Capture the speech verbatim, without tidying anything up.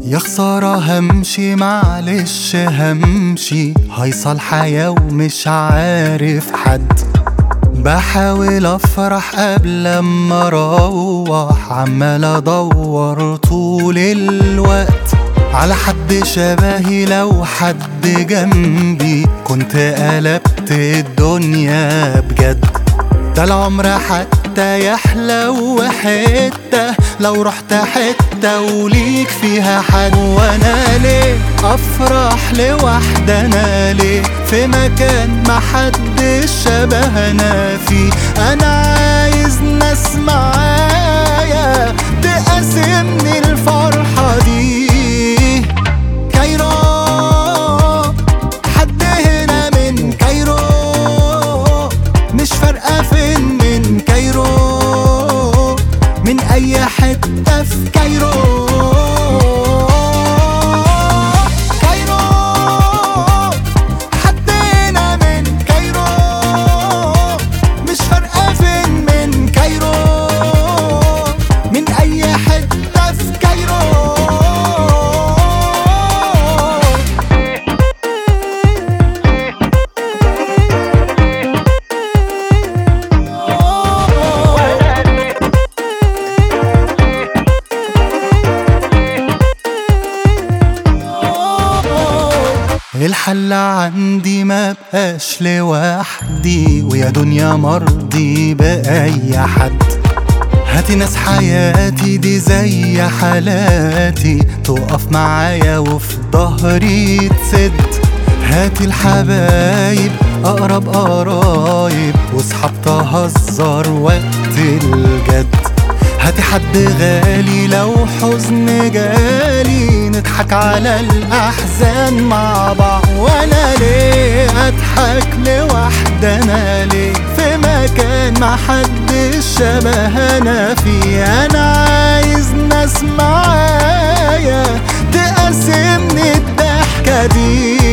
يا خسارة همشي معلش همشي، هيصل حياة ومش عارف حد. بحاول افرح قبل ما اروح، عمال ادور طول الوقت على حد شبهي. لو حد جنبي كنت قلبت الدنيا بجد. ده العمر حتى يحلو حتة لو رحت حتة وليك فيها حد. وانا ليه افرح لوحدي؟ انا ليه في مكان ما حدش شبهنا فيه؟ انا عايز ناس معايا تقاسمني الفرحة دي. كايرو حد هنا من كايرو، مش فارقة فين من كايرو، من أي حتة في كايرو. كايرو حد هنا من كايرو، مش فارقة فين من كايرو، من أي حتة في كايرو. الحل عندي ما بقاش لوحدي، ويا دنيا مرضي بأي حد. هاتي ناس حياتي دي زي حالاتي، تقف معايا وفي ظهري تسد. هاتي الحبايب أقرب قرايب، وصحاب تهزر وقت الجد. هاتي حد غالي لو حزن جالي، نضحك على الأحزان مع بعض. وانا ليه اضحك لوحدي؟ انا ليه في مكان ما حدش شبهنا فيه؟ انا عايز ناس معايا تقاسمني الضحكة دي.